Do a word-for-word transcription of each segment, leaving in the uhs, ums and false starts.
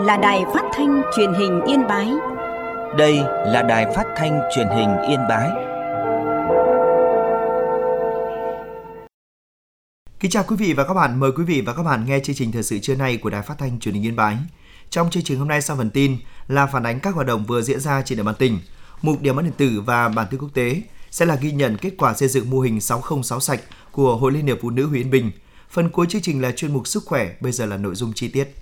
là Đài Phát thanh Truyền hình Yên Bái. Đây là Đài Phát thanh Truyền hình Yên Bái. Kính chào quý vị và các bạn, mời quý vị và các bạn nghe chương trình thời sự trưa nay của Đài Phát thanh Truyền hình Yên Bái. Trong chương trình hôm nay, sau phần tin là phản ánh các hoạt động vừa diễn ra trên địa bàn tỉnh, mục điểm báo điện tử và bản tin quốc tế sẽ là ghi nhận kết quả xây dựng mô hình sáu không sáu sạch của Hội Liên hiệp Phụ nữ huyện Yên Bình. Phần cuối chương trình là chuyên mục sức khỏe, bây giờ là nội dung chi tiết.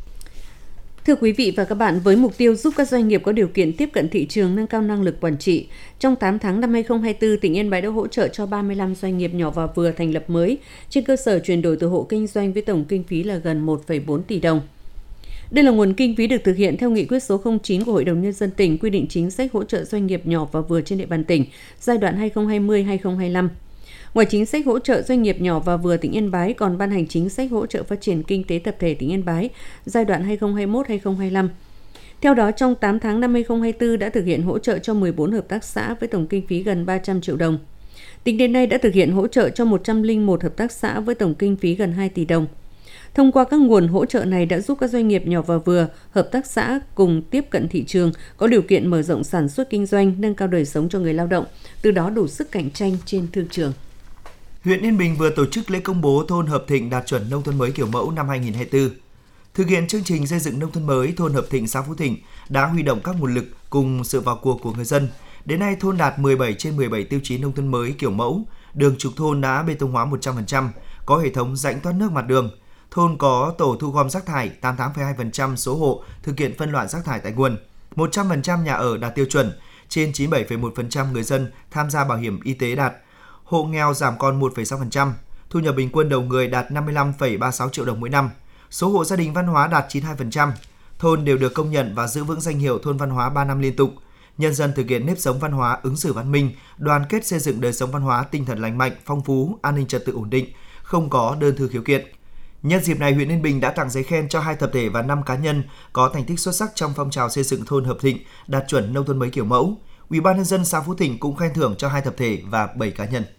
Thưa quý vị và các bạn, với mục tiêu giúp các doanh nghiệp có điều kiện tiếp cận thị trường, nâng cao năng lực quản trị, trong tám tháng năm hai không hai tư, tỉnh Yên Bái đã hỗ trợ cho ba mươi lăm doanh nghiệp nhỏ và vừa thành lập mới trên cơ sở chuyển đổi từ hộ kinh doanh với tổng kinh phí là gần một phẩy bốn tỷ đồng. Đây là nguồn kinh phí được thực hiện theo nghị quyết số không chín của Hội đồng Nhân dân tỉnh quy định chính sách hỗ trợ doanh nghiệp nhỏ và vừa trên địa bàn tỉnh giai đoạn hai không hai không đến hai không hai lăm. Ngoài chính sách hỗ trợ doanh nghiệp nhỏ và vừa, tỉnh Yên Bái còn ban hành chính sách hỗ trợ phát triển kinh tế tập thể tỉnh Yên Bái giai đoạn hai không hai mốt đến hai không hai lăm. Theo đó, trong tám tháng năm hai không hai tư đã thực hiện hỗ trợ cho mười bốn hợp tác xã với tổng kinh phí gần ba trăm triệu đồng. Tính đến nay đã thực hiện hỗ trợ cho một trăm lẻ một hợp tác xã với tổng kinh phí gần hai tỷ đồng. Thông qua các nguồn hỗ trợ này đã giúp các doanh nghiệp nhỏ và vừa, hợp tác xã cùng tiếp cận thị trường, có điều kiện mở rộng sản xuất kinh doanh, nâng cao đời sống cho người lao động, từ đó đủ sức cạnh tranh trên thương trường. Huyện Yên Bình vừa tổ chức lễ công bố thôn Hợp Thịnh đạt chuẩn nông thôn mới kiểu mẫu năm hai không hai tư. Thực hiện chương trình xây dựng nông thôn mới, thôn Hợp Thịnh, xã Phú Thịnh đã huy động các nguồn lực cùng sự vào cuộc của người dân. Đến nay, thôn đạt mười bảy trên mười bảy tiêu chí nông thôn mới kiểu mẫu, đường trục thôn đã bê tông hóa một trăm phần trăm, có hệ thống rãnh thoát nước mặt đường. Thôn có tổ thu gom rác thải, tám mươi tám phẩy hai phần trăm số hộ thực hiện phân loại rác thải tại nguồn, một trăm phần trăm nhà ở đạt tiêu chuẩn, trên chín mươi bảy phẩy một phần trăm người dân tham gia bảo hiểm y tế đạt, hộ nghèo giảm còn một phẩy sáu phần trăm, thu nhập bình quân đầu người đạt năm mươi lăm phẩy ba mươi sáu triệu đồng mỗi năm, số hộ gia đình văn hóa đạt chín mươi hai phần trăm. Thôn đều được công nhận và giữ vững danh hiệu thôn văn hóa ba năm liên tục. Nhân dân thực hiện nếp sống văn hóa, ứng xử văn minh, đoàn kết xây dựng đời sống văn hóa, tinh thần lành mạnh, phong phú, an ninh trật tự ổn định, không có đơn thư khiếu kiện. Nhân dịp này, huyện Yên Bình đã tặng giấy khen cho hai tập thể và năm cá nhân có thành tích xuất sắc trong phong trào xây dựng thôn Hợp Thịnh đạt chuẩn nông thôn mới kiểu mẫu. Ủy ban nhân dân xã Phú Thịnh cũng khen thưởng cho hai tập thể và bảy cá nhân.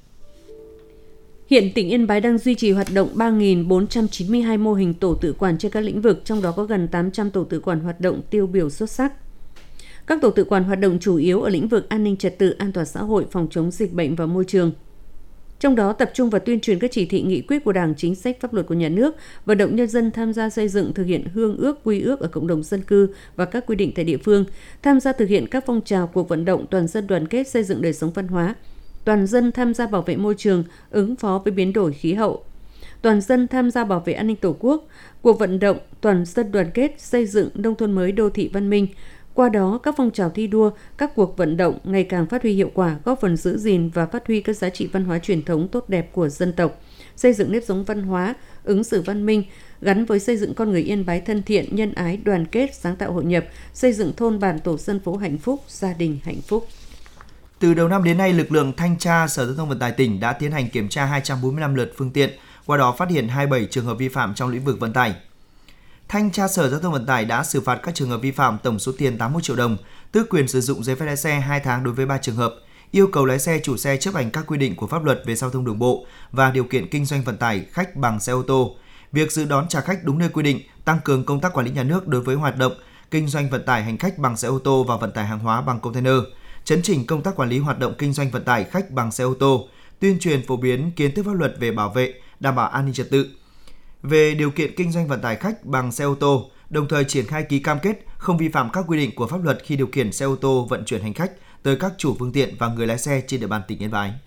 Hiện tỉnh Yên Bái đang duy trì hoạt động ba nghìn bốn trăm chín mươi hai mô hình tổ tự quản trên các lĩnh vực, trong đó có gần tám trăm tổ tự quản hoạt động tiêu biểu xuất sắc. Các tổ tự quản hoạt động chủ yếu ở lĩnh vực an ninh trật tự, an toàn xã hội, phòng chống dịch bệnh và môi trường. Trong đó tập trung vào tuyên truyền các chỉ thị nghị quyết của Đảng, chính sách pháp luật của nhà nước, vận động nhân dân tham gia xây dựng, thực hiện hương ước, quy ước ở cộng đồng dân cư và các quy định tại địa phương, tham gia thực hiện các phong trào cuộc vận động toàn dân đoàn kết xây dựng đời sống văn hóa, toàn dân tham gia bảo vệ môi trường, ứng phó với biến đổi khí hậu, toàn dân tham gia bảo vệ an ninh Tổ quốc, cuộc vận động toàn dân đoàn kết xây dựng nông thôn mới, đô thị văn minh. Qua đó, các phong trào thi đua, các cuộc vận động ngày càng phát huy hiệu quả, góp phần giữ gìn và phát huy các giá trị văn hóa truyền thống tốt đẹp của dân tộc, xây dựng nếp sống văn hóa, ứng xử văn minh, gắn với xây dựng con người Yên Bái thân thiện, nhân ái, đoàn kết, sáng tạo hội nhập, xây dựng thôn bản tổ dân phố hạnh phúc, gia đình hạnh phúc. Từ đầu năm đến nay, lực lượng thanh tra Sở Giao thông Vận tải tỉnh đã tiến hành kiểm tra hai trăm bốn mươi lăm lượt phương tiện, qua đó phát hiện hai mươi bảy trường hợp vi phạm trong lĩnh vực vận tải. Thanh tra Sở Giao thông Vận tải đã xử phạt các trường hợp vi phạm tổng số tiền tám mươi mốt triệu đồng, tước quyền sử dụng giấy phép lái xe hai tháng đối với ba trường hợp, yêu cầu lái xe, chủ xe chấp hành các quy định của pháp luật về giao thông đường bộ và điều kiện kinh doanh vận tải khách bằng xe ô tô, việc dự đón trả khách đúng nơi quy định, tăng cường công tác quản lý nhà nước đối với hoạt động kinh doanh vận tải hành khách bằng xe ô tô và vận tải hàng hóa bằng container, chấn chỉnh công tác quản lý hoạt động kinh doanh vận tải khách bằng xe ô tô, tuyên truyền phổ biến kiến thức pháp luật về bảo vệ, đảm bảo an ninh trật tự, về điều kiện kinh doanh vận tải khách bằng xe ô tô, đồng thời triển khai ký cam kết không vi phạm các quy định của pháp luật khi điều khiển xe ô tô vận chuyển hành khách tới các chủ phương tiện và người lái xe trên địa bàn tỉnh Yên Bái.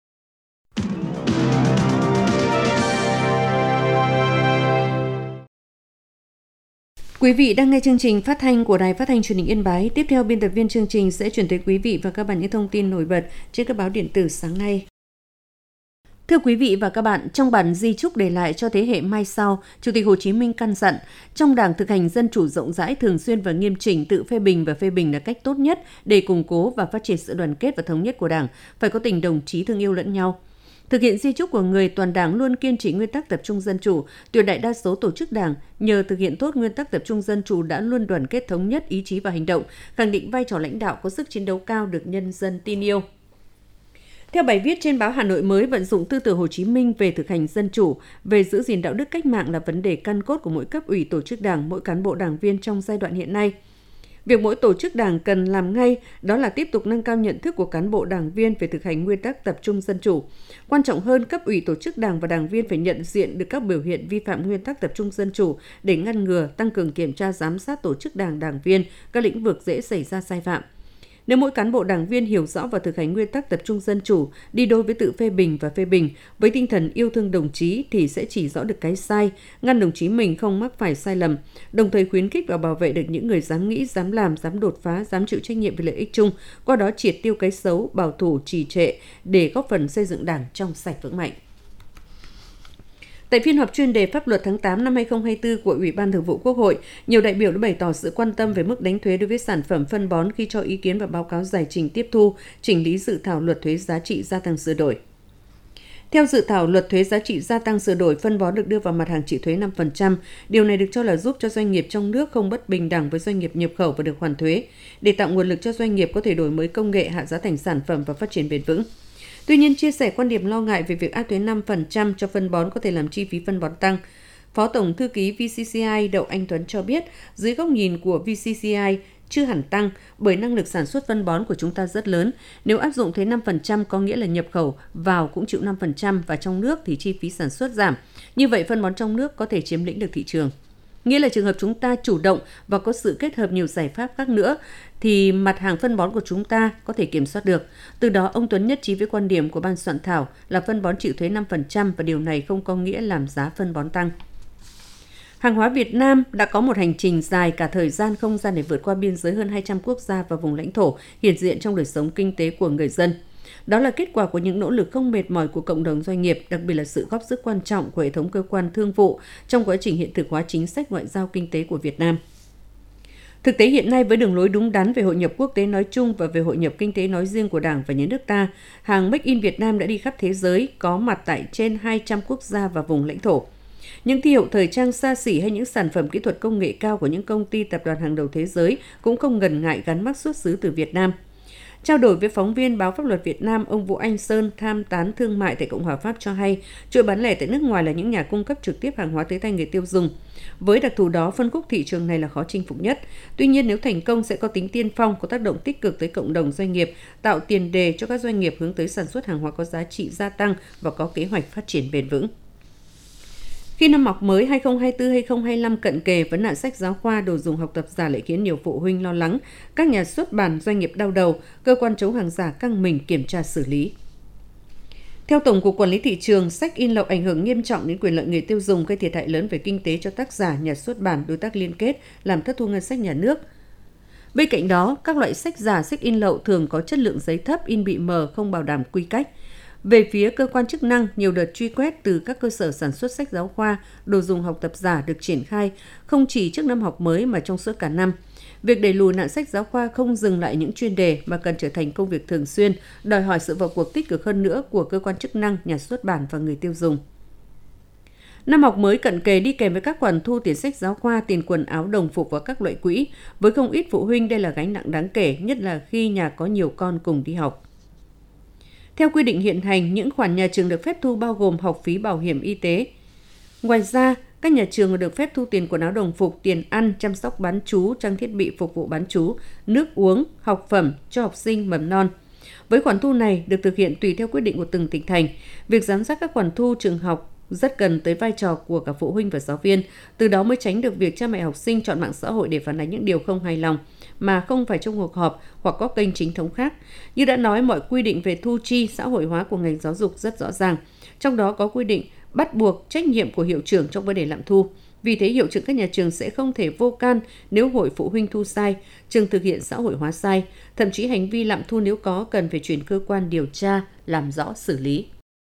Quý vị đang nghe chương trình phát thanh của Đài Phát thanh Truyền hình Yên Bái. Tiếp theo, biên tập viên chương trình sẽ chuyển tới quý vị và các bạn những thông tin nổi bật trên các báo điện tử sáng nay. Thưa quý vị và các bạn, trong bản di chúc để lại cho thế hệ mai sau, Chủ tịch Hồ Chí Minh căn dặn, trong Đảng thực hành dân chủ rộng rãi, thường xuyên và nghiêm chỉnh, tự phê bình và phê bình là cách tốt nhất để củng cố và phát triển sự đoàn kết và thống nhất của Đảng, phải có tình đồng chí thương yêu lẫn nhau. Thực hiện di chúc của người, toàn Đảng luôn kiên trì nguyên tắc tập trung dân chủ, tuyệt đại đa số tổ chức Đảng nhờ thực hiện tốt nguyên tắc tập trung dân chủ đã luôn đoàn kết thống nhất ý chí và hành động, khẳng định vai trò lãnh đạo có sức chiến đấu cao được nhân dân tin yêu. Theo bài viết trên báo Hà Nội mới, vận dụng tư tưởng Hồ Chí Minh về thực hành dân chủ, về giữ gìn đạo đức cách mạng là vấn đề căn cốt của mỗi cấp ủy tổ chức Đảng, mỗi cán bộ đảng viên trong giai đoạn hiện nay. Việc mỗi tổ chức Đảng cần làm ngay đó là tiếp tục nâng cao nhận thức của cán bộ đảng viên về thực hành nguyên tắc tập trung dân chủ. Quan trọng hơn, cấp ủy tổ chức Đảng và đảng viên phải nhận diện được các biểu hiện vi phạm nguyên tắc tập trung dân chủ để ngăn ngừa, tăng cường kiểm tra giám sát tổ chức Đảng, đảng viên, các lĩnh vực dễ xảy ra sai phạm. Nếu mỗi cán bộ đảng viên hiểu rõ và thực hành nguyên tắc tập trung dân chủ, đi đôi với tự phê bình và phê bình, với tinh thần yêu thương đồng chí thì sẽ chỉ rõ được cái sai, ngăn đồng chí mình không mắc phải sai lầm, đồng thời khuyến khích và bảo vệ được những người dám nghĩ, dám làm, dám đột phá, dám chịu trách nhiệm về lợi ích chung, qua đó triệt tiêu cái xấu, bảo thủ, trì trệ để góp phần xây dựng Đảng trong sạch vững mạnh. Tại phiên họp chuyên đề pháp luật tháng tám năm hai nghìn không trăm hai mươi tư của Ủy ban Thường vụ Quốc hội, nhiều đại biểu đã bày tỏ sự quan tâm về mức đánh thuế đối với sản phẩm phân bón khi cho ý kiến và báo cáo giải trình tiếp thu, chỉnh lý dự thảo luật thuế giá trị gia tăng sửa đổi. Theo dự thảo luật thuế giá trị gia tăng sửa đổi, phân bón được đưa vào mặt hàng chịu thuế năm phần trăm. Điều này được cho là giúp cho doanh nghiệp trong nước không bất bình đẳng với doanh nghiệp nhập khẩu và được hoàn thuế, để tạo nguồn lực cho doanh nghiệp có thể đổi mới công nghệ, hạ giá thành sản phẩm và phát triển bền vững. Tuy nhiên, chia sẻ quan điểm lo ngại về việc áp thuế năm phần trăm cho phân bón có thể làm chi phí phân bón tăng, Phó Tổng Thư ký vê xê xê i Đậu Anh Tuấn cho biết, dưới góc nhìn của vê xê xê i chưa hẳn tăng bởi năng lực sản xuất phân bón của chúng ta rất lớn. Nếu áp dụng thuế năm phần trăm có nghĩa là nhập khẩu vào cũng chịu năm phần trăm và trong nước thì chi phí sản xuất giảm. Như vậy, phân bón trong nước có thể chiếm lĩnh được thị trường. Nghĩa là trường hợp chúng ta chủ động và có sự kết hợp nhiều giải pháp khác nữa, thì mặt hàng phân bón của chúng ta có thể kiểm soát được. Từ đó, ông Tuấn nhất trí với quan điểm của ban soạn thảo là phân bón chịu thuế năm phần trăm và điều này không có nghĩa làm giá phân bón tăng. Hàng hóa Việt Nam đã có một hành trình dài cả thời gian không gian để vượt qua biên giới hơn hai trăm quốc gia và vùng lãnh thổ, hiện diện trong đời sống kinh tế của người dân. Đó là kết quả của những nỗ lực không mệt mỏi của cộng đồng doanh nghiệp, đặc biệt là sự góp sức quan trọng của hệ thống cơ quan thương vụ trong quá trình hiện thực hóa chính sách ngoại giao kinh tế của Việt Nam. Thực tế hiện nay, với đường lối đúng đắn về hội nhập quốc tế nói chung và về hội nhập kinh tế nói riêng của Đảng và Nhà nước ta, hàng Make in Việt Nam đã đi khắp thế giới, có mặt tại trên hai trăm quốc gia và vùng lãnh thổ. Những thương hiệu thời trang xa xỉ hay những sản phẩm kỹ thuật công nghệ cao của những công ty tập đoàn hàng đầu thế giới cũng không ngần ngại gắn mác xuất xứ từ Việt Nam. Trao đổi với phóng viên báo Pháp luật Việt Nam, ông Vũ Anh Sơn, tham tán thương mại tại Cộng hòa Pháp cho hay, chuỗi bán lẻ tại nước ngoài là những nhà cung cấp trực tiếp hàng hóa tới tay người tiêu dùng. Với đặc thù đó, phân khúc thị trường này là khó chinh phục nhất. Tuy nhiên, nếu thành công sẽ có tính tiên phong, có tác động tích cực tới cộng đồng doanh nghiệp, tạo tiền đề cho các doanh nghiệp hướng tới sản xuất hàng hóa có giá trị gia tăng và có kế hoạch phát triển bền vững. Khi năm học mới hai nghìn không trăm hai mươi tư hai nghìn không trăm hai mươi lăm cận kề, vấn nạn sách giáo khoa, đồ dùng học tập giả lại khiến nhiều phụ huynh lo lắng. Các nhà xuất bản, doanh nghiệp đau đầu, cơ quan chống hàng giả căng mình kiểm tra xử lý. Theo Tổng cục Quản lý Thị trường, sách in lậu ảnh hưởng nghiêm trọng đến quyền lợi người tiêu dùng, gây thiệt hại lớn về kinh tế cho tác giả, nhà xuất bản, đối tác liên kết, làm thất thu ngân sách nhà nước. Bên cạnh đó, các loại sách giả, sách in lậu thường có chất lượng giấy thấp, in bị mờ, không bảo đảm quy cách. Về phía cơ quan chức năng, nhiều đợt truy quét từ các cơ sở sản xuất sách giáo khoa, đồ dùng học tập giả được triển khai không chỉ trước năm học mới mà trong suốt cả năm. Việc đẩy lùi nạn sách giáo khoa không dừng lại những chuyên đề mà cần trở thành công việc thường xuyên, đòi hỏi sự vào cuộc tích cực hơn nữa của cơ quan chức năng, nhà xuất bản và người tiêu dùng. Năm học mới cận kề đi kèm với các khoản thu tiền sách giáo khoa, tiền quần áo, đồng phục và các loại quỹ. Với không ít phụ huynh, đây là gánh nặng đáng kể, nhất là khi nhà có nhiều con cùng đi học. Theo quy định hiện hành, những khoản nhà trường được phép thu bao gồm học phí bảo hiểm y tế. Ngoài ra, các nhà trường được phép thu tiền quần áo đồng phục, tiền ăn, chăm sóc bán trú, trang thiết bị phục vụ bán trú, nước uống, học phẩm cho học sinh mầm non. Với khoản thu này được thực hiện tùy theo quyết định của từng tỉnh thành. Việc giám sát các khoản thu trường học rất cần tới vai trò của cả phụ huynh và giáo viên, từ đó mới tránh được việc cha mẹ học sinh chọn mạng xã hội để phản ánh những điều không hài lòng, mà không phải trong cuộc họp hoặc có kênh chính thống khác. Như đã nói, mọi quy định về thu chi xã hội hóa của ngành giáo dục rất rõ ràng, trong đó có quy định bắt buộc trách nhiệm của hiệu trưởng trong vấn đề lạm thu. Vì thế, hiệu trưởng các nhà trường sẽ không thể vô can nếu hội phụ huynh thu sai, trường thực hiện xã hội hóa sai, thậm chí hành vi lạm thu nếu có cần phải chuyển cơ quan điều tra, làm rõ xử lý.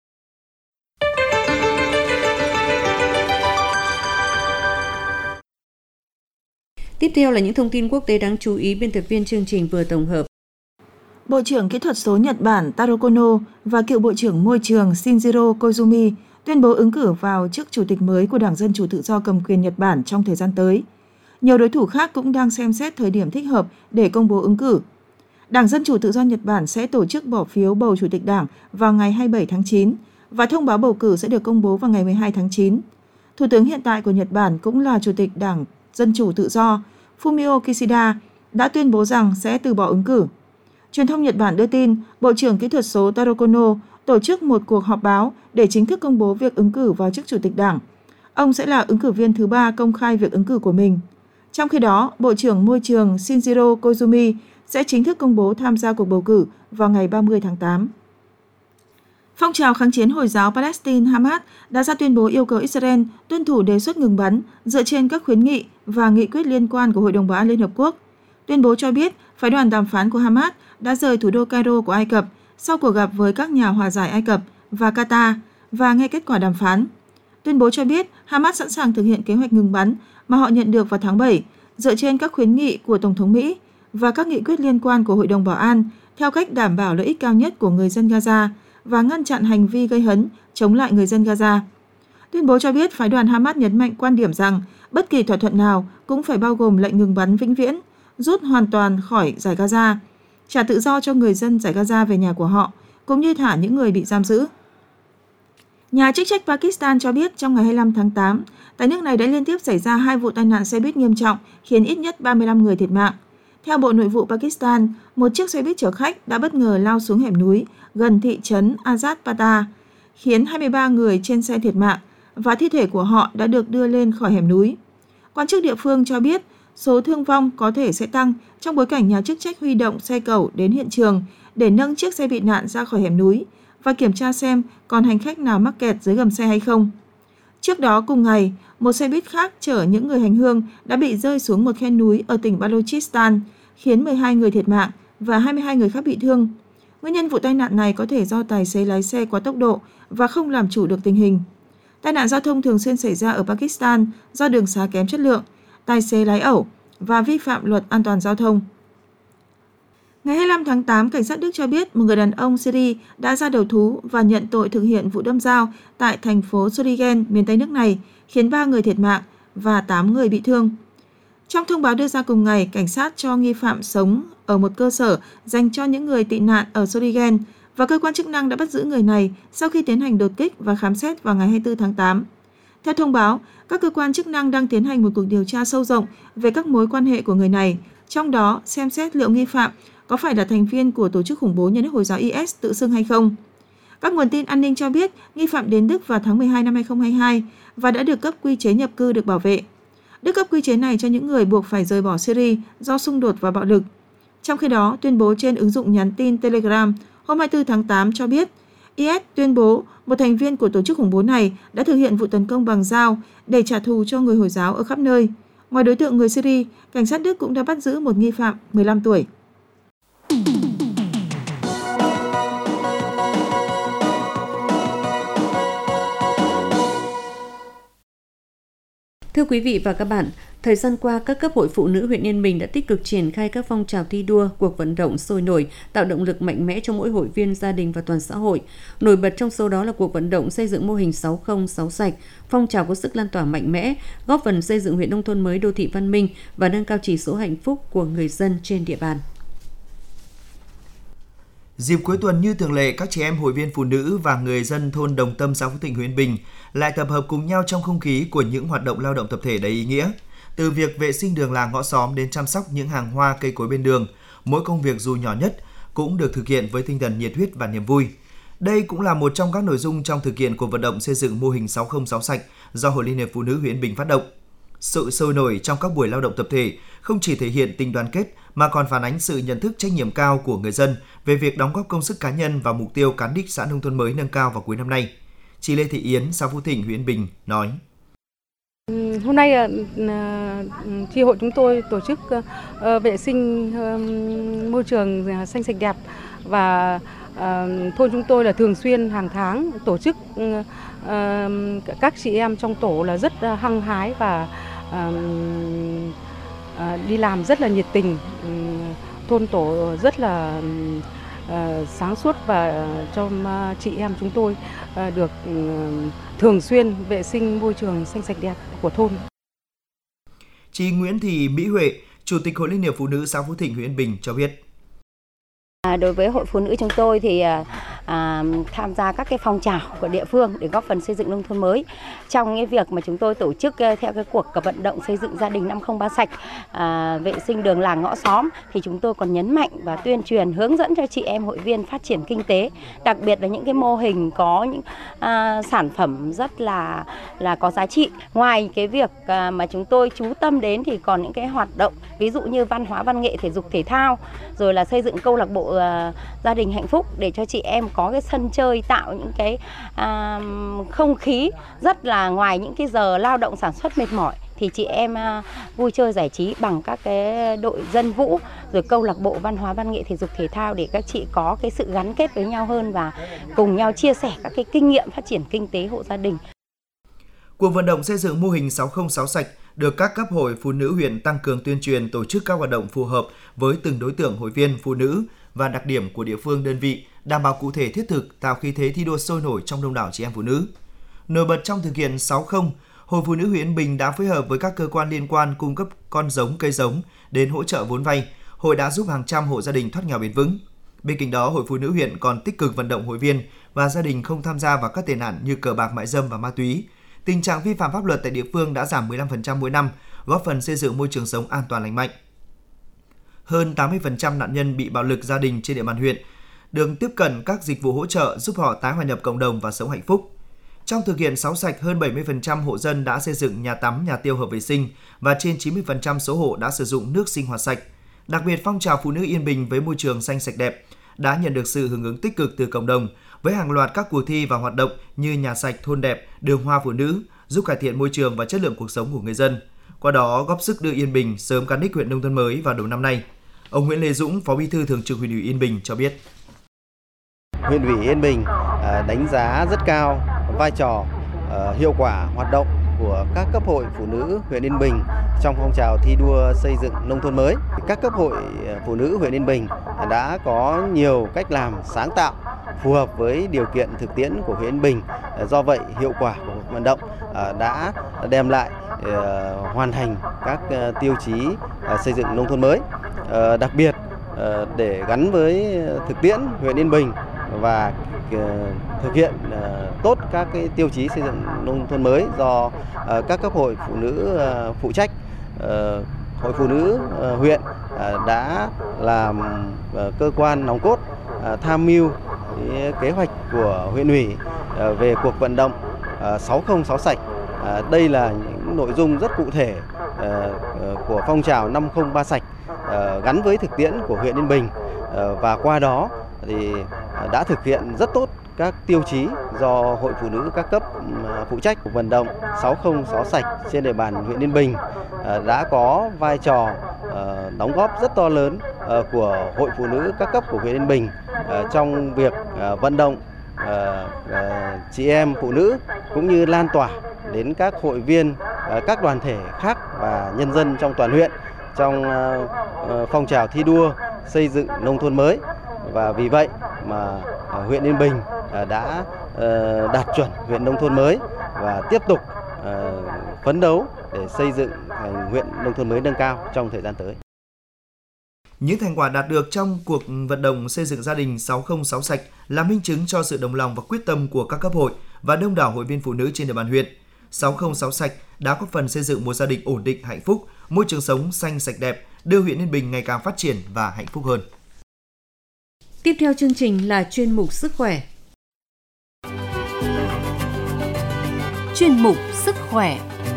Tiếp theo là những thông tin quốc tế đáng chú ý biên tập viên chương trình vừa tổng hợp. Bộ trưởng Kỹ thuật số Nhật Bản Taro Kono và cựu Bộ trưởng Môi trường Shinjiro Koizumi tuyên bố ứng cử vào chức chủ tịch mới của Đảng Dân Chủ Tự do cầm quyền Nhật Bản trong thời gian tới. Nhiều đối thủ khác cũng đang xem xét thời điểm thích hợp để công bố ứng cử. Đảng Dân Chủ Tự do Nhật Bản sẽ tổ chức bỏ phiếu bầu Chủ tịch Đảng vào ngày hai mươi bảy tháng chín và thông báo bầu cử sẽ được công bố vào ngày mười hai tháng chín. Thủ tướng hiện tại của Nhật Bản cũng là Chủ tịch Đảng Dân Chủ Tự do Fumio Kishida đã tuyên bố rằng sẽ từ bỏ ứng cử. Truyền thông Nhật Bản đưa tin, Bộ trưởng Kỹ thuật số Taro Kono tổ chức một cuộc họp báo để chính thức công bố việc ứng cử vào chức Chủ tịch Đảng. Ông sẽ là ứng cử viên thứ ba công khai việc ứng cử của mình. Trong khi đó, Bộ trưởng Môi trường Shinjiro Koizumi sẽ chính thức công bố tham gia cuộc bầu cử vào ngày ba mươi tháng tám. Phong trào kháng chiến Hồi giáo Palestine Hamas đã ra tuyên bố yêu cầu Israel tuân thủ đề xuất ngừng bắn dựa trên các khuyến nghị và nghị quyết liên quan của Hội đồng Bảo an Liên Hợp Quốc. Tuyên bố cho biết phái đoàn đàm phán của Hamas đã rời thủ đô Cairo của Ai Cập sau cuộc gặp với các nhà hòa giải Ai Cập và Qatar và nghe kết quả đàm phán. Tuyên bố cho biết Hamas sẵn sàng thực hiện kế hoạch ngừng bắn mà họ nhận được vào tháng bảy dựa trên các khuyến nghị của Tổng thống Mỹ và các nghị quyết liên quan của Hội đồng Bảo an theo cách đảm bảo lợi ích cao nhất của người dân Gaza và ngăn chặn hành vi gây hấn chống lại người dân Gaza. Tuyên bố cho biết phái đoàn Hamas nhấn mạnh quan điểm rằng bất kỳ thỏa thuận nào cũng phải bao gồm lệnh ngừng bắn vĩnh viễn, rút hoàn toàn khỏi Dải Gaza, trả tự do cho người dân Dải Gaza về nhà của họ, cũng như thả những người bị giam giữ. Nhà chức trách Pakistan cho biết trong ngày hai mươi lăm tháng tám, tại nước này đã liên tiếp xảy ra hai vụ tai nạn xe buýt nghiêm trọng khiến ít nhất ba mươi lăm người thiệt mạng. Theo Bộ Nội vụ Pakistan, một chiếc xe buýt chở khách đã bất ngờ lao xuống hẻm núi gần thị trấn Azad Pata, khiến hai mươi ba người trên xe thiệt mạng và thi thể của họ đã được đưa lên khỏi hẻm núi. Quan chức địa phương cho biết số thương vong có thể sẽ tăng trong bối cảnh nhà chức trách huy động xe cẩu đến hiện trường để nâng chiếc xe bị nạn ra khỏi hẻm núi và kiểm tra xem còn hành khách nào mắc kẹt dưới gầm xe hay không. Trước đó cùng ngày, một xe buýt khác chở những người hành hương đã bị rơi xuống một khe núi ở tỉnh Balochistan, khiến mười hai người thiệt mạng và hai mươi hai người khác bị thương. Nguyên nhân vụ tai nạn này có thể do tài xế lái xe quá tốc độ và không làm chủ được tình hình. Tai nạn giao thông thường xuyên xảy ra ở Pakistan do đường xá kém chất lượng, tài xế lái ẩu và vi phạm luật an toàn giao thông. Ngày hai mươi lăm tháng tám, cảnh sát Đức cho biết một người đàn ông Syria đã ra đầu thú và nhận tội thực hiện vụ đâm dao tại thành phố Surigen, miền Tây nước này, khiến ba người thiệt mạng và tám người bị thương. Trong thông báo đưa ra cùng ngày, cảnh sát cho nghi phạm sống ở một cơ sở dành cho những người tị nạn ở Surigen và cơ quan chức năng đã bắt giữ người này sau khi tiến hành đột kích và khám xét vào ngày hai mươi tư tháng tám. Theo thông báo, các cơ quan chức năng đang tiến hành một cuộc điều tra sâu rộng về các mối quan hệ của người này, trong đó xem xét liệu nghi phạm có phải là thành viên của tổ chức khủng bố nhà nước Hồi giáo i ét tự xưng hay không. Các nguồn tin an ninh cho biết nghi phạm đến Đức vào tháng mười hai năm hai nghìn không trăm hai mươi hai và đã được cấp quy chế nhập cư được bảo vệ. Đức cấp quy chế này cho những người buộc phải rời bỏ Syria do xung đột và bạo lực. Trong khi đó, tuyên bố trên ứng dụng nhắn tin Telegram hôm hai mươi tư tháng tám cho biết i ét tuyên bố một thành viên của tổ chức khủng bố này đã thực hiện vụ tấn công bằng dao để trả thù cho người Hồi giáo ở khắp nơi. Ngoài đối tượng người Syria, cảnh sát Đức cũng đã bắt giữ một nghi phạm mười lăm tuổi. Thưa quý vị và các bạn, thời gian qua, các cấp hội phụ nữ huyện Yên Bình đã tích cực triển khai các phong trào thi đua, cuộc vận động sôi nổi, tạo động lực mạnh mẽ cho mỗi hội viên, gia đình và toàn xã hội. Nổi bật trong số đó là cuộc vận động xây dựng mô hình sáu không sáu sạch, phong trào có sức lan tỏa mạnh mẽ, góp phần xây dựng huyện nông thôn mới đô thị văn minh và nâng cao chỉ số hạnh phúc của người dân trên địa bàn. Dịp cuối tuần như thường lệ, các chị em hội viên phụ nữ và người dân thôn Đồng Tâm, xã Phú Thịnh, huyện Yên Bình lại tập hợp cùng nhau trong không khí của những hoạt động lao động tập thể đầy ý nghĩa. Từ việc vệ sinh đường làng ngõ xóm đến chăm sóc những hàng hoa cây cối bên đường, mỗi công việc dù nhỏ nhất cũng được thực hiện với tinh thần nhiệt huyết và niềm vui. Đây cũng là một trong các nội dung trong thực hiện cuộc vận động xây dựng mô hình sáu không sáu sạch do Hội Liên hiệp Phụ nữ huyện Yên Bình phát động. Sự sôi nổi trong các buổi lao động tập thể không chỉ thể hiện tình đoàn kết mà còn phản ánh sự nhận thức trách nhiệm cao của người dân về việc đóng góp công sức cá nhân vào mục tiêu cán đích xã nông thôn mới nâng cao vào cuối năm nay. Chị Lê Thị Yến, xã Phú Thịnh, huyện Yên Bình nói: Hôm nay chi hội chúng tôi tổ chức vệ sinh môi trường xanh sạch đẹp và thôn chúng tôi là thường xuyên hàng tháng tổ chức, các chị em trong tổ là rất hăng hái và đi làm rất là nhiệt tình. Thôn tổ rất là sáng suốt và cho chị em chúng tôi được thường xuyên vệ sinh môi trường xanh sạch đẹp của thôn. Chị Nguyễn Thị Mỹ Huệ, Chủ tịch Hội Liên hiệp Phụ nữ xã Phú Thịnh, huyện Yên Bình cho biết: À, đối với Hội Phụ Nữ chúng tôi thì à, tham gia các cái phong trào của địa phương để góp phần xây dựng nông thôn mới. Trong cái việc mà chúng tôi tổ chức theo cái cuộc vận động xây dựng gia đình năm không ba sạch, à, vệ sinh đường làng ngõ xóm, thì chúng tôi còn nhấn mạnh và tuyên truyền hướng dẫn cho chị em hội viên phát triển kinh tế, đặc biệt là những cái mô hình có những à, sản phẩm rất là là có giá trị. Ngoài cái việc à, mà chúng tôi chú tâm đến thì còn những cái hoạt động ví dụ như văn hóa, văn nghệ, thể dục thể thao, rồi là xây dựng câu lạc bộ uh, gia đình hạnh phúc để cho chị em có cái sân chơi, tạo những cái uh, không khí rất là ngoài những cái giờ lao động sản xuất mệt mỏi thì chị em uh, vui chơi giải trí bằng các cái đội dân vũ, rồi câu lạc bộ văn hóa, văn nghệ, thể dục thể thao để các chị có cái sự gắn kết với nhau hơn và cùng nhau chia sẻ các cái kinh nghiệm phát triển kinh tế hộ gia đình. Cuộc vận động xây dựng mô hình sáu không sáu sạch được các cấp hội phụ nữ huyện tăng cường tuyên truyền, tổ chức các hoạt động phù hợp với từng đối tượng hội viên phụ nữ và đặc điểm của địa phương đơn vị, đảm bảo cụ thể thiết thực, tạo khí thế thi đua sôi nổi trong đông đảo chị em phụ nữ. Nổi bật trong thực hiện sáu không, Hội Phụ nữ huyện Yên Bình đã phối hợp với các cơ quan liên quan cung cấp con giống, cây giống đến hỗ trợ vốn vay. Hội đã giúp hàng trăm hộ gia đình thoát nghèo bền vững. Bên cạnh đó, Hội Phụ nữ huyện còn tích cực vận động hội viên và gia đình không tham gia vào các tệ nạn như cờ bạc, mại dâm và ma túy. Tình trạng vi phạm pháp luật tại địa phương đã giảm mười lăm phần trăm mỗi năm, góp phần xây dựng môi trường sống an toàn lành mạnh. Hơn tám mươi phần trăm nạn nhân bị bạo lực gia đình trên địa bàn huyện được tiếp cận các dịch vụ hỗ trợ giúp họ tái hòa nhập cộng đồng và sống hạnh phúc. Trong thực hiện sáu sạch, hơn bảy mươi phần trăm hộ dân đã xây dựng nhà tắm, nhà tiêu hợp vệ sinh và trên chín mươi phần trăm số hộ đã sử dụng nước sinh hoạt sạch. Đặc biệt, phong trào Phụ nữ Yên Bình với môi trường xanh sạch đẹp đã nhận được sự hưởng ứng tích cực từ cộng đồng với hàng loạt các cuộc thi và hoạt động như nhà sạch, thôn đẹp, đường hoa phụ nữ, giúp cải thiện môi trường và chất lượng cuộc sống của người dân. Qua đó góp sức đưa Yên Bình sớm cán đích huyện nông thôn mới vào đầu năm nay. Ông Nguyễn Lê Dũng, Phó Bí thư Thường trực Huyện ủy Yên Bình cho biết. Huyện ủy Yên Bình đánh giá rất cao vai trò, hiệu quả hoạt động của các cấp hội phụ nữ huyện Yên Bình trong phong trào thi đua xây dựng nông thôn mới. Các cấp hội phụ nữ huyện Yên Bình đã có nhiều cách làm sáng tạo, phù hợp với điều kiện thực tiễn của huyện Yên Bình. Do vậy, hiệu quả của cuộc vận động đã đem lại hoàn thành các tiêu chí xây dựng nông thôn mới. Đặc biệt, để gắn với thực tiễn huyện Yên Bình và thực hiện tốt các cái tiêu chí xây dựng nông thôn mới do các cấp hội phụ nữ phụ trách, Hội Phụ nữ huyện đã làm cơ quan nòng cốt tham mưu kế hoạch của huyện ủy về cuộc vận động sáu không sáu sạch. Đây là những nội dung rất cụ thể của phong trào năm không ba sạch gắn với thực tiễn của huyện Yên Bình, và qua đó thì đã thực hiện rất tốt các tiêu chí do Hội Phụ nữ các cấp phụ trách. Cuộc vận động sáu không sáu sạch trên địa bàn huyện Yên Bình đã có vai trò đóng góp rất to lớn của Hội Phụ nữ các cấp của huyện Yên Bình trong việc vận động chị em phụ nữ cũng như lan tỏa đến các hội viên, các đoàn thể khác và nhân dân trong toàn huyện trong phong trào thi đua xây dựng nông thôn mới. Và vì vậy mà huyện Yên Bình đã đạt chuẩn huyện nông thôn mới và tiếp tục phấn đấu để xây dựng thành huyện nông thôn mới nâng cao trong thời gian tới. Những thành quả đạt được trong cuộc vận động xây dựng gia đình sáu không sáu sạch là minh chứng cho sự đồng lòng và quyết tâm của các cấp hội và đông đảo hội viên phụ nữ trên địa bàn huyện. sáu không sáu sạch đã góp phần xây dựng một gia đình ổn định, hạnh phúc, môi trường sống xanh sạch đẹp, đưa huyện Yên Bình ngày càng phát triển và hạnh phúc hơn. Tiếp theo chương trình là chuyên mục Sức khỏe. Chuyên mục Sức khỏe.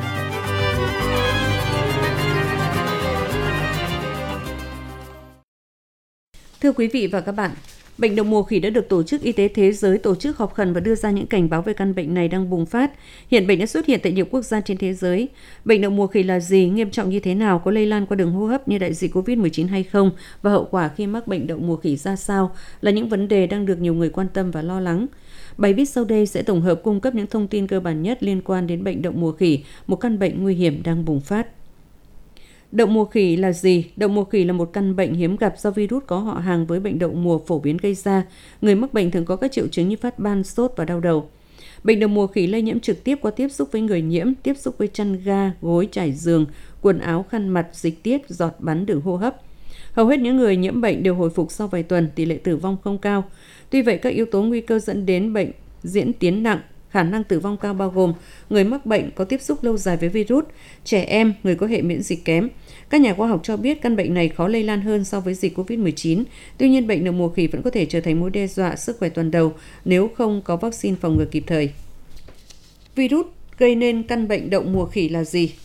Thưa quý vị và các bạn, bệnh đậu mùa khỉ đã được Tổ chức Y tế Thế giới tổ chức họp khẩn và đưa ra những cảnh báo về căn bệnh này đang bùng phát. Hiện bệnh đã xuất hiện tại nhiều quốc gia trên thế giới. Bệnh đậu mùa khỉ là gì, nghiêm trọng như thế nào, có lây lan qua đường hô hấp như đại dịch covid mười chín hay không và hậu quả khi mắc bệnh đậu mùa khỉ ra sao là những vấn đề đang được nhiều người quan tâm và lo lắng. Bài viết sau đây sẽ tổng hợp cung cấp những thông tin cơ bản nhất liên quan đến bệnh đậu mùa khỉ, một căn bệnh nguy hiểm đang bùng phát. Đậu mùa khỉ là gì? Đậu mùa khỉ là một căn bệnh hiếm gặp do virus có họ hàng với bệnh đậu mùa phổ biến gây ra. Người mắc bệnh thường có các triệu chứng như phát ban, sốt và đau đầu. Bệnh đậu mùa khỉ lây nhiễm trực tiếp qua tiếp xúc với người nhiễm, tiếp xúc với chăn ga, gối, trải giường, quần áo, khăn mặt, dịch tiết, giọt bắn đường hô hấp. Hầu hết những người nhiễm bệnh đều hồi phục sau vài tuần, tỷ lệ tử vong không cao. Tuy vậy, các yếu tố nguy cơ dẫn đến bệnh diễn tiến nặng, khả năng tử vong cao bao gồm người mắc bệnh có tiếp xúc lâu dài với virus, trẻ em, người có hệ miễn dịch kém. Các nhà khoa học cho biết căn bệnh này khó lây lan hơn so với dịch covid mười chín. Tuy nhiên, bệnh đậu mùa khỉ vẫn có thể trở thành mối đe dọa sức khỏe toàn cầu nếu không có vaccine phòng ngừa kịp thời. Virus gây nên căn bệnh đậu mùa khỉ là gì?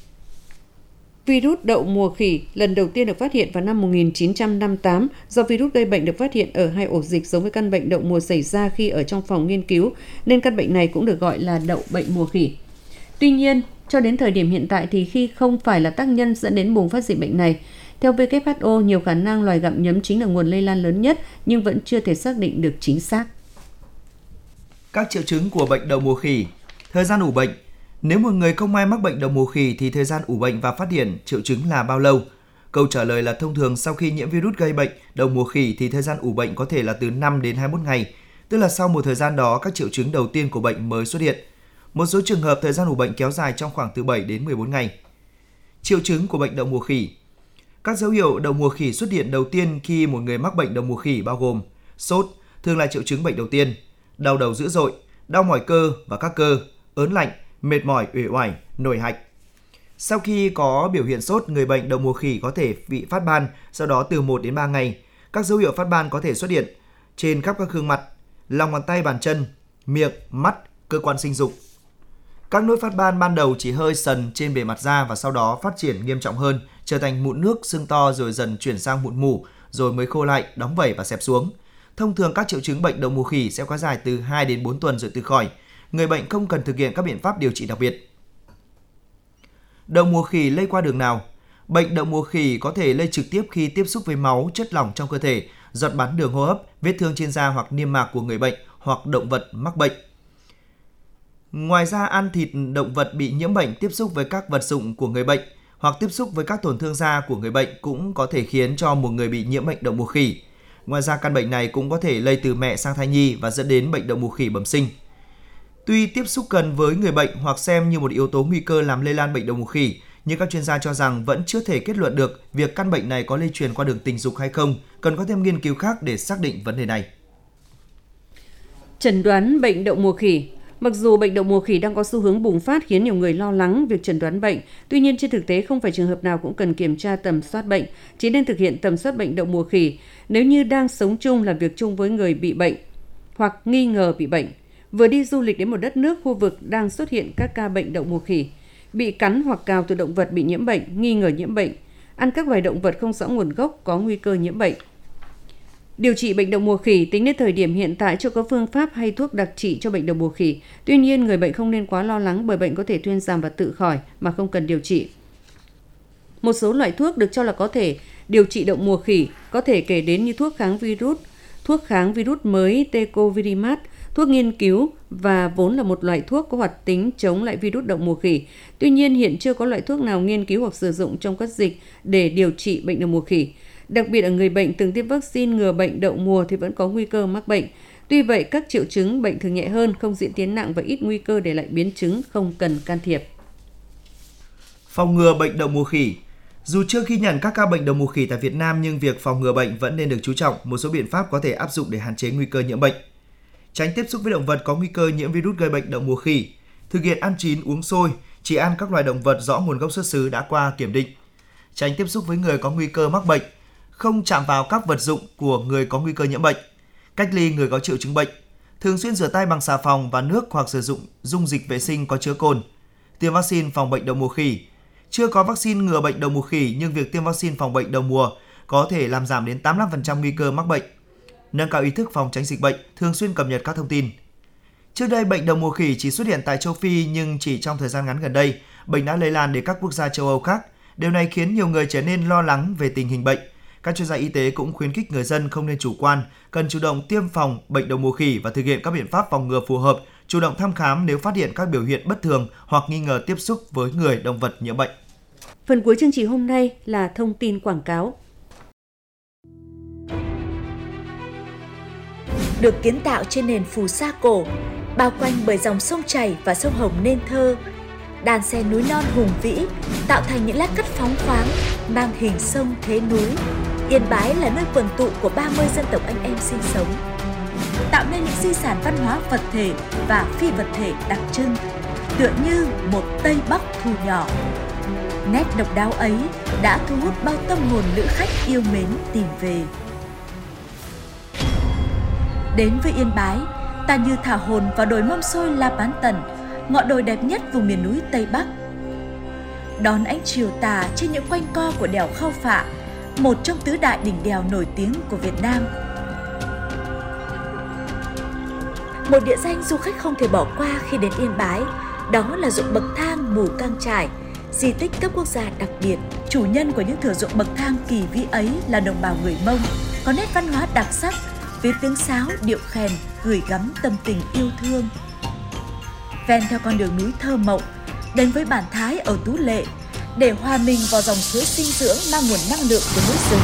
Virus đậu mùa khỉ lần đầu tiên được phát hiện vào năm một nghìn chín trăm năm mươi tám do virus gây bệnh được phát hiện ở hai ổ dịch giống với căn bệnh đậu mùa xảy ra khi ở trong phòng nghiên cứu, nên căn bệnh này cũng được gọi là đậu bệnh mùa khỉ. Tuy nhiên, cho đến thời điểm hiện tại thì khi không phải là tác nhân dẫn đến bùng phát dịch bệnh này, theo vê kép hát o, nhiều khả năng loài gặm nhấm chính là nguồn lây lan lớn nhất nhưng vẫn chưa thể xác định được chính xác. Các triệu chứng của bệnh đậu mùa khỉ. Thời gian ủ bệnh. Nếu một người không may mắc bệnh đậu mùa khỉ thì thời gian ủ bệnh và phát hiện triệu chứng là bao lâu? Câu trả lời là thông thường sau khi nhiễm virus gây bệnh đậu mùa khỉ thì thời gian ủ bệnh có thể là từ năm đến hai mươi mốt ngày, tức là sau một thời gian đó các triệu chứng đầu tiên của bệnh mới xuất hiện. Một số trường hợp thời gian ủ bệnh kéo dài trong khoảng từ bảy đến mười bốn ngày. Triệu chứng của bệnh đậu mùa khỉ. Các dấu hiệu đậu mùa khỉ xuất hiện đầu tiên khi một người mắc bệnh đậu mùa khỉ bao gồm sốt, thường là triệu chứng bệnh đầu tiên, đau đầu dữ dội, đau mỏi cơ và các cơ, ớn lạnh, mệt mỏi, uể oải, nổi hạch. Sau khi có biểu hiện sốt, người bệnh đậu mùa khỉ có thể bị phát ban, sau đó từ một đến ba ngày. Các dấu hiệu phát ban có thể xuất hiện trên khắp các gương mặt, lòng bàn tay, bàn chân, miệng, mắt, cơ quan sinh dục. Các nốt phát ban ban đầu chỉ hơi sần trên bề mặt da và sau đó phát triển nghiêm trọng hơn, trở thành mụn nước, sưng to rồi dần chuyển sang mụn mủ, rồi mới khô lại, đóng vẩy và xẹp xuống. Thông thường các triệu chứng bệnh đậu mùa khỉ sẽ kéo dài từ hai đến bốn tuần rồi tự khỏi. Người bệnh không cần thực hiện các biện pháp điều trị đặc biệt. Đậu mùa khỉ lây qua đường nào? Bệnh đậu mùa khỉ có thể lây trực tiếp khi tiếp xúc với máu, chất lỏng trong cơ thể, giọt bắn đường hô hấp, vết thương trên da hoặc niêm mạc của người bệnh hoặc động vật mắc bệnh. Ngoài ra, ăn thịt động vật bị nhiễm bệnh, tiếp xúc với các vật dụng của người bệnh hoặc tiếp xúc với các tổn thương da của người bệnh cũng có thể khiến cho một người bị nhiễm bệnh đậu mùa khỉ. Ngoài ra, căn bệnh này cũng có thể lây từ mẹ sang thai nhi và dẫn đến bệnh đậu mùa khỉ bẩm sinh. Tuy tiếp xúc gần với người bệnh hoặc xem như một yếu tố nguy cơ làm lây lan bệnh đậu mùa khỉ, nhưng các chuyên gia cho rằng vẫn chưa thể kết luận được việc căn bệnh này có lây truyền qua đường tình dục hay không, cần có thêm nghiên cứu khác để xác định vấn đề này. Chẩn đoán bệnh đậu mùa khỉ. Mặc dù bệnh đậu mùa khỉ đang có xu hướng bùng phát khiến nhiều người lo lắng việc chẩn đoán bệnh, tuy nhiên trên thực tế không phải trường hợp nào cũng cần kiểm tra tầm soát bệnh, chỉ nên thực hiện tầm soát bệnh đậu mùa khỉ nếu như đang sống chung, làm việc chung với người bị bệnh hoặc nghi ngờ bị bệnh, vừa đi du lịch đến một đất nước, khu vực đang xuất hiện các ca bệnh đậu mùa khỉ, bị cắn hoặc cào từ động vật bị nhiễm bệnh, nghi ngờ nhiễm bệnh, ăn các loài động vật không rõ nguồn gốc có nguy cơ nhiễm bệnh. Điều trị bệnh đậu mùa khỉ tính đến thời điểm hiện tại chưa có phương pháp hay thuốc đặc trị cho bệnh đậu mùa khỉ. Tuy nhiên, người bệnh không nên quá lo lắng bởi bệnh có thể thuyên giảm và tự khỏi mà không cần điều trị. Một số loại thuốc được cho là có thể điều trị đậu mùa khỉ có thể kể đến như thuốc kháng virus, thuốc kháng virus mới Tecovirimat, thuốc nghiên cứu và vốn là một loại thuốc có hoạt tính chống lại virus đậu mùa khỉ. Tuy nhiên, hiện chưa có loại thuốc nào nghiên cứu hoặc sử dụng trong các dịch để điều trị bệnh đậu mùa khỉ. Đặc biệt ở người bệnh từng tiêm vaccine ngừa bệnh đậu mùa thì vẫn có nguy cơ mắc bệnh. Tuy vậy, các triệu chứng bệnh thường nhẹ hơn, không diễn tiến nặng và ít nguy cơ để lại biến chứng, không cần can thiệp. Phòng ngừa bệnh đậu mùa khỉ. Dù chưa ghi nhận các ca bệnh đậu mùa khỉ tại Việt Nam nhưng việc phòng ngừa bệnh vẫn nên được chú trọng. Một số biện pháp có thể áp dụng để hạn chế nguy cơ nhiễm bệnh. Tránh tiếp xúc với động vật có nguy cơ nhiễm virus gây bệnh đậu mùa khỉ. Thực hiện ăn chín uống sôi, chỉ ăn các loài động vật rõ nguồn gốc xuất xứ đã qua kiểm định. Tránh tiếp xúc với người có nguy cơ mắc bệnh. Không chạm vào các vật dụng của người có nguy cơ nhiễm bệnh. Cách ly người có triệu chứng bệnh. Thường xuyên rửa tay bằng xà phòng và nước hoặc sử dụng dung dịch vệ sinh có chứa cồn. Tiêm vaccine phòng bệnh đậu mùa khỉ. Chưa có vaccine ngừa bệnh đậu mùa khỉ nhưng việc tiêm vaccine phòng bệnh đậu mùa có thể làm giảm đến tám mươi lăm phần trăm nguy cơ mắc bệnh. Nâng cao ý thức phòng tránh dịch bệnh, thường xuyên cập nhật các thông tin. Trước đây, bệnh đậu mùa khỉ chỉ xuất hiện tại châu Phi nhưng chỉ trong thời gian ngắn gần đây, bệnh đã lây lan đến các quốc gia châu Âu khác. Điều này khiến nhiều người trở nên lo lắng về tình hình bệnh. Các chuyên gia y tế cũng khuyến khích người dân không nên chủ quan, cần chủ động tiêm phòng bệnh đậu mùa khỉ và thực hiện các biện pháp phòng ngừa phù hợp, chủ động thăm khám nếu phát hiện các biểu hiện bất thường hoặc nghi ngờ tiếp xúc với người, động vật nhiễm bệnh. Phần cuối chương trình hôm nay là thông tin quảng cáo. Được kiến tạo trên nền phù sa cổ, bao quanh bởi dòng sông chảy và sông Hồng nên thơ, đàn xe núi non hùng vĩ tạo thành những lát cắt phóng khoáng mang hình sông thế núi. Yên Bái là nơi quần tụ của ba mươi dân tộc anh em sinh sống, tạo nên những di sản văn hóa vật thể và phi vật thể đặc trưng, tựa như một Tây Bắc thu nhỏ. Nét độc đáo ấy đã thu hút bao tâm hồn lữ khách yêu mến tìm về. Đến với Yên Bái, ta như thả hồn vào đồi Mâm Xôi La Bán Tần, ngọn đồi đẹp nhất vùng miền núi Tây Bắc. Đón ánh chiều tà trên những quanh co của đèo Khao Phạ, một trong tứ đại đỉnh đèo nổi tiếng của Việt Nam. Một địa danh du khách không thể bỏ qua khi đến Yên Bái, đó là ruộng bậc thang Mù Cang Chải, di tích cấp quốc gia đặc biệt. Chủ nhân của những thửa ruộng bậc thang kỳ vĩ ấy là đồng bào người Mông, có nét văn hóa đặc sắc, với tiếng sáo, điệu khèn gửi gắm tâm tình yêu thương. Ven theo con đường núi thơ mộng, đến với bản Thái ở Tú Lệ, để hòa mình vào dòng suối sinh dưỡng mang nguồn năng lượng của núi rừng.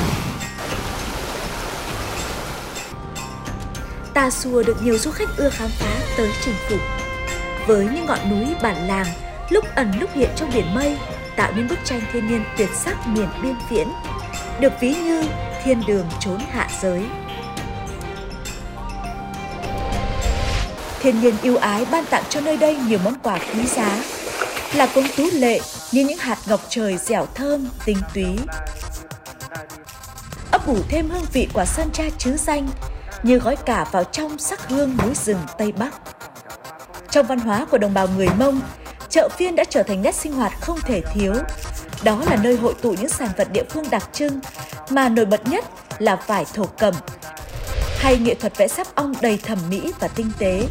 Tà Xùa được nhiều du khách ưa khám phá tới chinh phục. Với những ngọn núi bản làng, lúc ẩn lúc hiện trong biển mây, tạo nên bức tranh thiên nhiên tuyệt sắc miền biên viễn, được ví như thiên đường chốn hạ giới. Thiên nhiên ưu ái ban tặng cho nơi đây nhiều món quà quý giá, là cống Tú Lệ như những hạt ngọc trời dẻo thơm, tinh túy. Ấp ủ thêm hương vị quả sơn tra trứ danh như gói cả vào trong sắc hương núi rừng Tây Bắc. Trong văn hóa của đồng bào người Mông, chợ phiên đã trở thành nét sinh hoạt không thể thiếu. Đó là nơi hội tụ những sản vật địa phương đặc trưng, mà nổi bật nhất là vải thổ cẩm, hay nghệ thuật vẽ sáp ong đầy thẩm mỹ và tinh tế.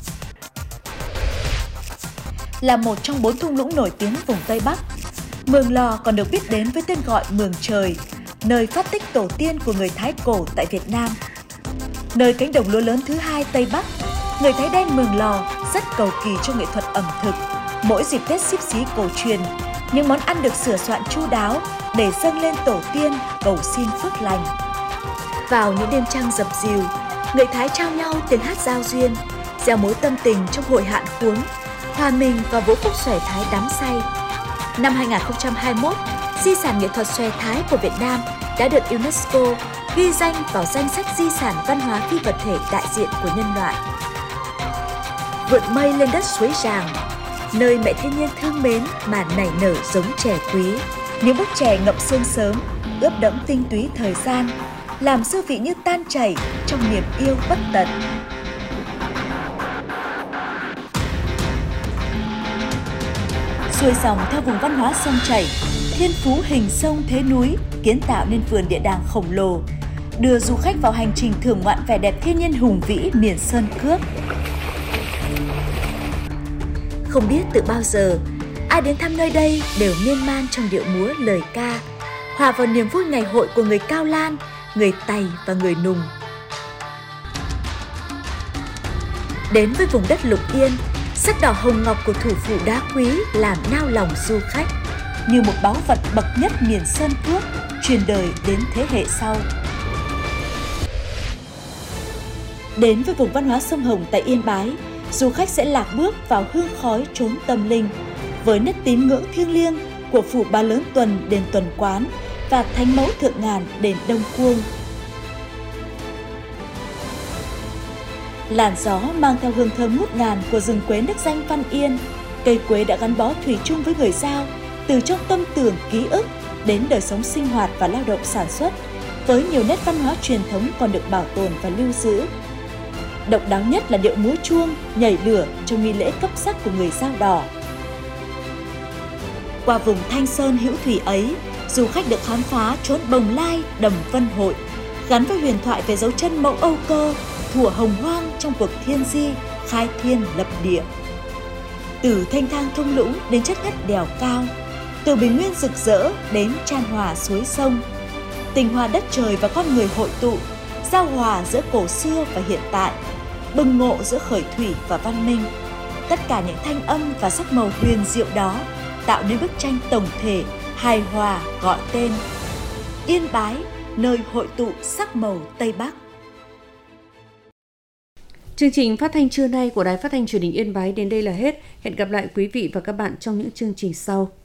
Là một trong bốn thung lũng nổi tiếng vùng Tây Bắc, Mường Lò còn được biết đến với tên gọi Mường Trời, nơi phát tích tổ tiên của người Thái cổ tại Việt Nam. Nơi cánh đồng lúa lớn thứ hai Tây Bắc, người Thái đen Mường Lò rất cầu kỳ cho nghệ thuật ẩm thực. Mỗi dịp Tết Xíp Xí cổ truyền, những món ăn được sửa soạn chu đáo để dâng lên tổ tiên cầu xin phước lành. Vào những đêm trăng dập dìu, người Thái trao nhau tiếng hát giao duyên, gieo mối tâm tình trong hội hạn khuống, hòa mình vào vũ khúc xòe Thái đắm say. Năm hai không hai mốt, di sản nghệ thuật xòe Thái của Việt Nam đã được UNESCO ghi danh vào danh sách di sản văn hóa phi vật thể đại diện của nhân loại. Vượt mây lên đất suối Ràng, nơi mẹ thiên nhiên thương mến mà nảy nở giống chè quý. Những búp chè ngậm sương sớm, ướp đẫm tinh túy thời gian, làm dư vị như tan chảy trong niềm yêu bất tận. Xuôi dòng theo vùng văn hóa sông chảy, thiên phú hình sông thế núi kiến tạo nên vườn địa đàng khổng lồ, đưa du khách vào hành trình thưởng ngoạn vẻ đẹp thiên nhiên hùng vĩ miền sơn cước. Không biết từ bao giờ, ai đến thăm nơi đây đều miên man trong điệu múa lời ca, hòa vào niềm vui ngày hội của người Cao Lan, người Tày và người Nùng. Đến với vùng đất Lục Yên, sắc đỏ hồng ngọc của thủ phủ đá quý làm nao lòng du khách, như một báu vật bậc nhất miền sơn cước, truyền đời đến thế hệ sau. Đến với vùng văn hóa sông Hồng tại Yên Bái, du khách sẽ lạc bước vào hương khói chốn tâm linh, với nét tín ngưỡng thiêng liêng của phủ Ba Lớn Tuần đền Tuần Quán và Thánh Mẫu Thượng Ngàn đền Đông Cuông. Làn gió mang theo hương thơm ngút ngàn của rừng quế nước danh Văn Yên. Cây quế đã gắn bó thủy chung với người Dao, từ trong tâm tưởng ký ức đến đời sống sinh hoạt và lao động sản xuất, với nhiều nét văn hóa truyền thống còn được bảo tồn và lưu giữ. Độc đáo nhất là điệu múa chuông, nhảy lửa trong nghi lễ cấp sắc của người Dao Đỏ. Qua vùng Thanh Sơn hữu thủy ấy, du khách được khám phá chốn Bồng Lai, Đầm Vân Hội, gắn với huyền thoại về dấu chân mẫu Âu Cơ, thủa hồng hoang trong cuộc thiên di, khai thiên lập địa. Từ thanh thang thung lũng đến chất ngất đèo cao, từ bình nguyên rực rỡ đến chan hòa suối sông, tình hòa đất trời và con người hội tụ, giao hòa giữa cổ xưa và hiện tại, bừng ngộ giữa khởi thủy và văn minh. Tất cả những thanh âm và sắc màu huyền diệu đó tạo nên bức tranh tổng thể, hài hòa gọi tên Yên Bái, nơi hội tụ sắc màu Tây Bắc. Chương trình phát thanh trưa nay của Đài Phát thanh Truyền hình Yên Bái đến đây là hết. Hẹn gặp lại quý vị và các bạn trong những chương trình sau.